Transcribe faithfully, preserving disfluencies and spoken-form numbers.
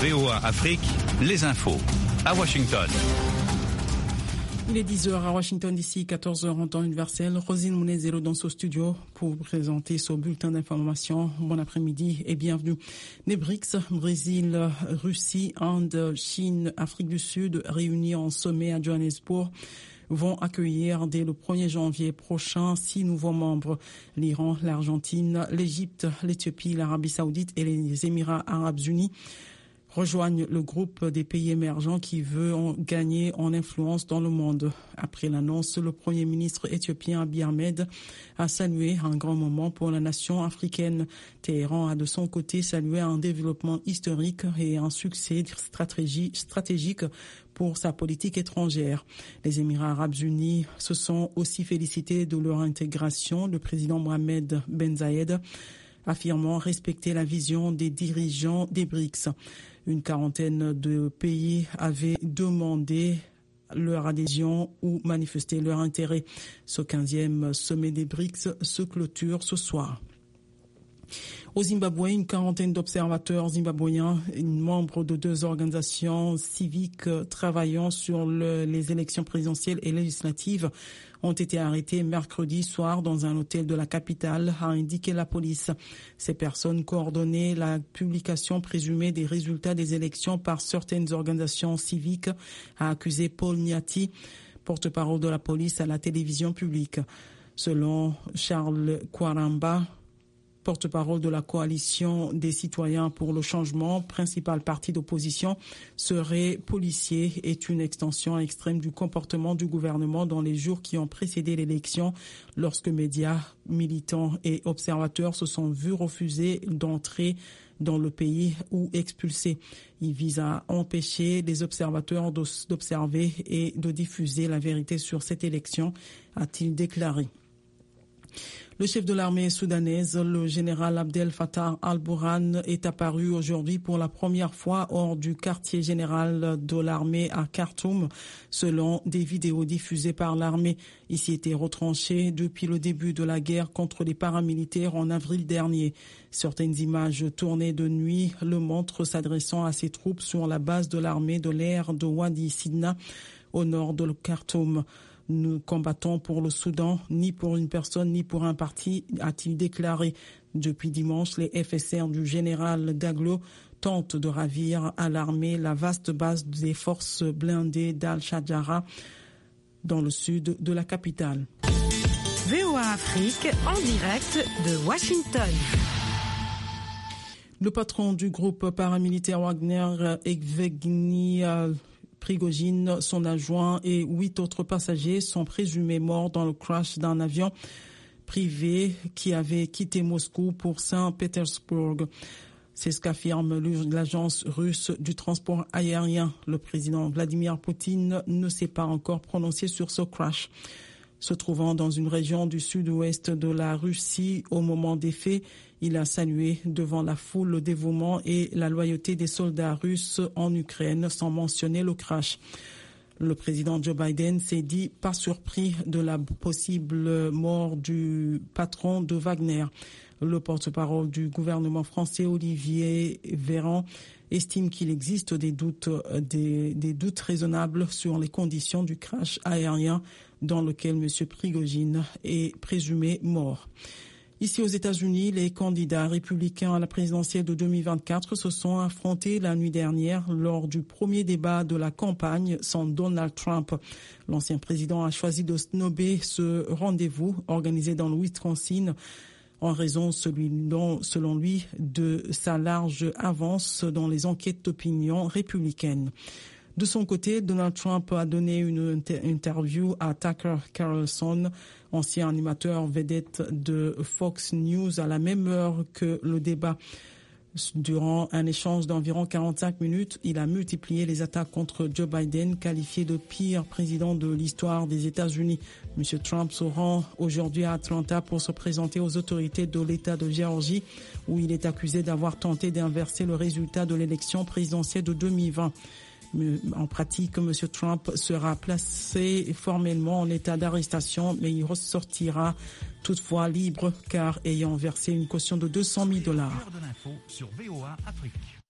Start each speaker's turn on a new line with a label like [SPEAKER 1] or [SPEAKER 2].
[SPEAKER 1] V O A Afrique, les infos. À Washington.
[SPEAKER 2] Il est dix heures à Washington, d'ici quatorze heures en temps universel. Rosine Mounezero dans ce studio pour vous présenter ce bulletin d'information. Bon après-midi et bienvenue. Les BRICS, Brésil, Russie, Inde, Chine, Afrique du Sud, réunis en sommet à Johannesburg, vont accueillir dès le premier janvier prochain six nouveaux membres. L'Iran, l'Argentine, l'Égypte, l'Éthiopie, l'Arabie Saoudite et les Émirats Arabes Unis rejoignent le groupe des pays émergents qui veut en gagner en influence dans le monde. Après l'annonce, le Premier ministre éthiopien Abiy Ahmed a salué un grand moment pour la nation africaine. Téhéran a de son côté salué un développement historique et un succès stratégique pour sa politique étrangère. Les Émirats Arabes Unis se sont aussi félicités de leur intégration. Le président Mohamed Ben Zayed affirmant respecter la vision des dirigeants des BRICS. Une quarantaine de pays avaient demandé leur adhésion ou manifesté leur intérêt. Ce quinzième sommet des BRICS se clôture ce soir. Au Zimbabwe, une quarantaine d'observateurs zimbabwéens, membres de deux organisations civiques travaillant sur le, les élections présidentielles et législatives, ont été arrêtés mercredi soir dans un hôtel de la capitale, a indiqué la police. Ces personnes coordonnaient la publication présumée des résultats des élections par certaines organisations civiques, a accusé Paul Nyati, porte-parole de la police à la télévision publique. Selon Charles Kwaramba, porte-parole de la coalition des citoyens pour le changement, principal parti d'opposition, serait policier est une extension extrême du comportement du gouvernement dans les jours qui ont précédé l'élection, lorsque médias, militants et observateurs se sont vus refuser d'entrer dans le pays ou expulsés. Il vise à empêcher les observateurs d'observer et de diffuser la vérité sur cette élection, a-t-il déclaré. Le chef de l'armée soudanaise, le général Abdel Fattah al-Burhan, est apparu aujourd'hui pour la première fois hors du quartier général de l'armée à Khartoum, selon des vidéos diffusées par l'armée. Il s'y était retranché depuis le début de la guerre contre les paramilitaires en avril dernier. Certaines images tournées de nuit le montrent s'adressant à ses troupes sur la base de l'armée de l'air de Wadi Sidna, au nord de Khartoum. Nous combattons pour le Soudan, ni pour une personne, ni pour un parti, a-t-il déclaré. Depuis dimanche, les F S R du général Daglo tentent de ravir à l'armée la vaste base des forces blindées d'Al-Shajara dans le sud de la capitale.
[SPEAKER 3] V O A Afrique, en direct de Washington.
[SPEAKER 2] Le patron du groupe paramilitaire Wagner, Evgeny Prigojine, son adjoint et huit autres passagers sont présumés morts dans le crash d'un avion privé qui avait quitté Moscou pour Saint-Pétersbourg. C'est ce qu'affirme l'agence russe du transport aérien. Le président Vladimir Poutine ne s'est pas encore prononcé sur ce crash. Se trouvant dans une région du sud-ouest de la Russie au moment des faits, il a salué devant la foule le dévouement et la loyauté des soldats russes en Ukraine sans mentionner le crash. Le président Joe Biden s'est dit pas surpris de la possible mort du patron de Wagner. Le porte-parole du gouvernement français, Olivier Véran, estime qu'il existe des doutes, des, des doutes raisonnables sur les conditions du crash aérien dans lequel M. Prigojine est présumé mort. Ici aux États-Unis, les candidats républicains à la présidentielle de deux mille vingt-quatre se sont affrontés la nuit dernière lors du premier débat de la campagne sans Donald Trump. L'ancien président a choisi de snober ce rendez-vous organisé dans le Wisconsin en raison, selon lui, de sa large avance dans les enquêtes d'opinion républicaines. De son côté, Donald Trump a donné une inter- interview à Tucker Carlson, ancien animateur vedette de Fox News, à la même heure que le débat. Durant un échange d'environ quarante-cinq minutes, il a multiplié les attaques contre Joe Biden, qualifié de pire président de l'histoire des États-Unis. M. Trump se rend aujourd'hui à Atlanta pour se présenter aux autorités de l'État de Géorgie, où il est accusé d'avoir tenté d'inverser le résultat de l'élection présidentielle de deux mille vingt. En pratique, M. Trump sera placé formellement en état d'arrestation, mais il ressortira toutefois libre car ayant versé une caution de deux cent mille dollars.
[SPEAKER 1] L'heure de l'info sur V O A Afrique.